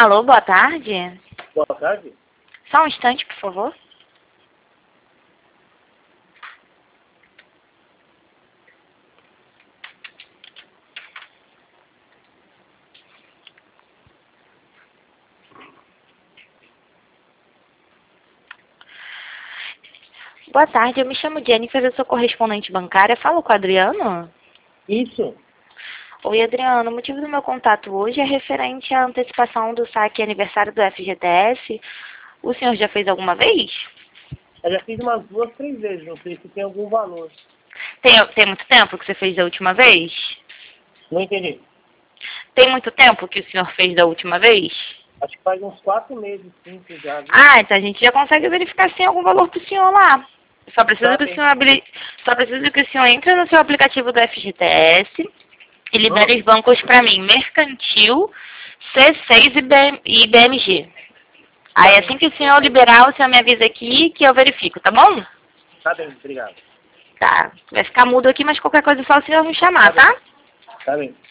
Alô, boa tarde. Boa tarde. Só um instante, por favor. Boa tarde, eu me chamo Jennifer, eu sou correspondente bancária. Falo com o Adriano? Isso. Oi, Adriano. O motivo do meu contato hoje é referente à antecipação do saque aniversário do FGTS. O senhor já fez alguma vez? Eu já fiz umas 2, 3 vezes, não sei se tem algum valor. Tem muito tempo que você fez da última vez? Não entendi. Tem muito tempo que o senhor fez da última vez? Acho que faz uns 4 meses, 5 já. Viu? Ah, então a gente já consegue verificar se tem algum valor para o senhor lá. Só precisa que o bem. senhor Só precisa que o senhor entre no seu aplicativo do FGTS e libere os bancos para mim, Mercantil, C6 e BMG. Aí assim que o senhor liberar, o senhor me avisa aqui que eu verifico, tá bom? Tá bem, obrigado. Tá. Vai ficar mudo aqui, mas qualquer coisa só o senhor me chamar, tá? Tá bem.